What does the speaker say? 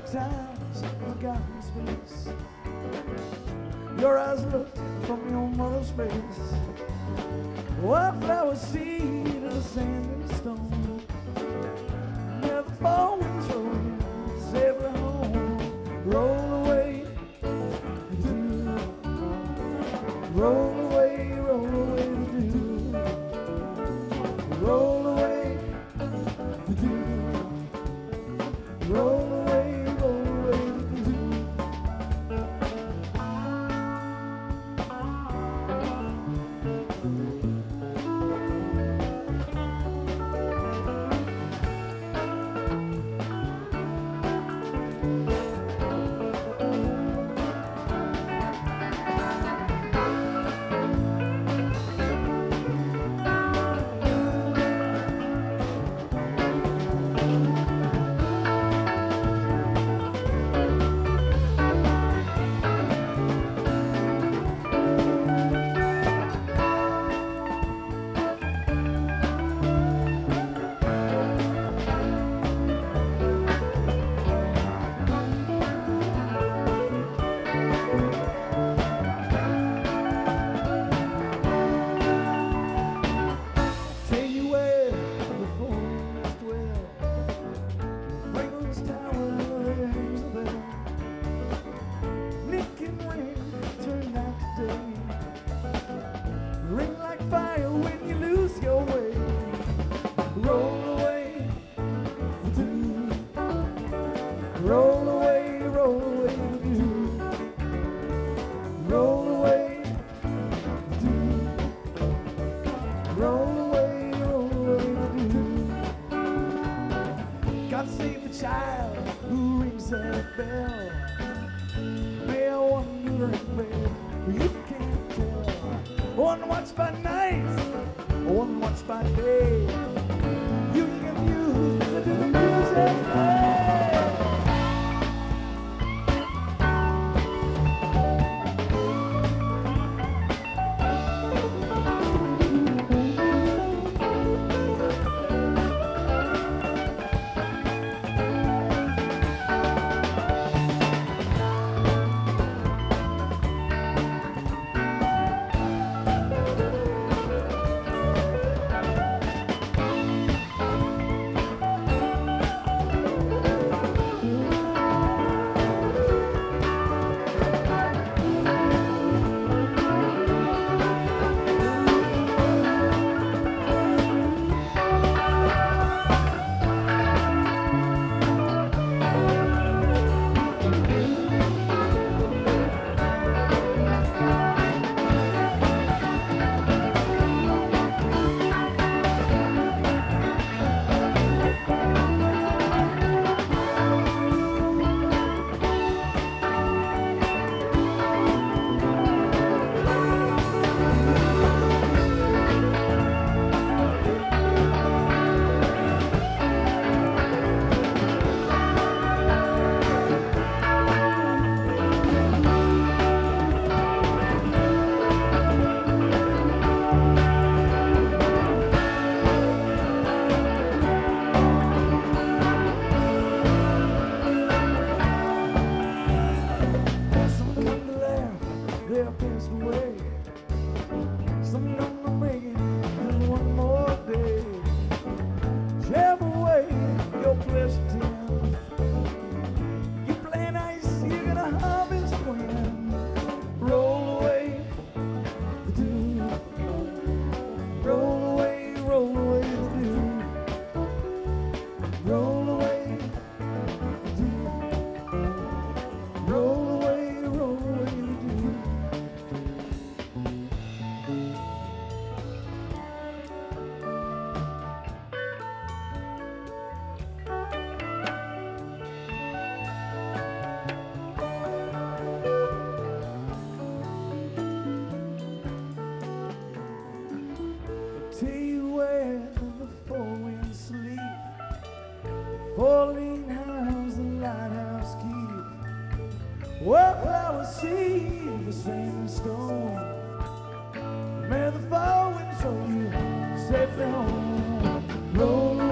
times forgotten space. Your eyes looked from your mother's face. Wildflower seed in a sand and stone. Near the fall winds rolling safely home. Roll away, roll away, roll away to do. Roll away, roll away, roll away to do. Roll away, roll away, do. Roll away, do. Roll away, do. God save the child who rings that bell. May I wonder where you can't tell. One watch by night, one watch by day. You can use to do the music. Tell you where the four winds sleep, falling house the lighthouse keep. Wildflower seed, the same stone. May the four winds roll you safely home. Roll